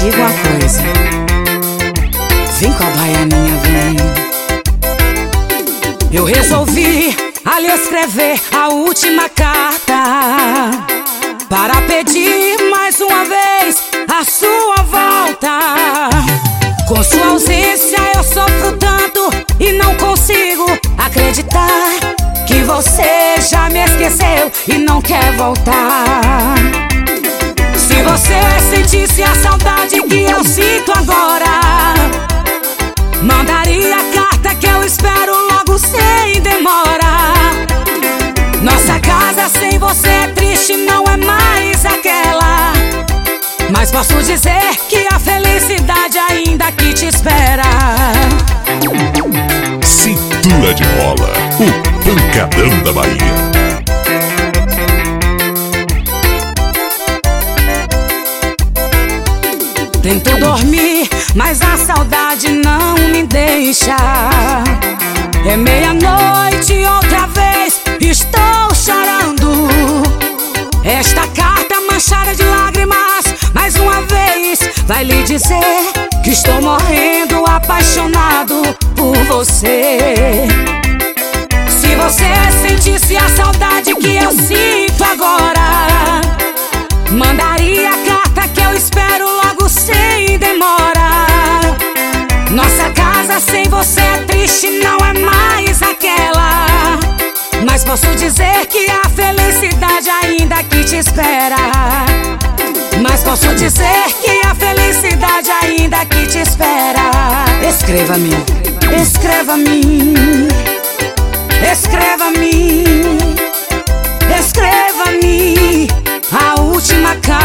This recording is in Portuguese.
digo uma coisa, vem com a baianinha, vem. Eu resolvi ali escrever a última carta para pedir mais uma vez a sua volta. Com sua ausência eu sofro tanto e não consigo acreditar que você já me esqueceu e não quer voltar. Se você sentisse a saudade que eu sinto agora, mandaria a carta que eu espero logo sem demora. Nossa casa sem você é triste, não é mais aquela, mas posso dizer que a felicidade ainda aqui te espera. Cintura de Mola, o pancadão da Bahia. Tento dormir, mas a saudade não me deixa. É meia-noite outra vez, estou chorando. Esta carta manchada de lágrimas, mais uma vez, vai lhe dizer que estou morrendo apaixonado por você. Se você sentisse a saudade que eu sinto agora, mandaria a carta que eu espero logo sem demora. Nossa casa sem você é triste, não é mais aquela, mas posso dizer que a felicidade ainda aqui te espera. Mas posso dizer que a felicidade ainda aqui te espera. Escreva-me, escreva-me, escreva-me, escreva-me a última carta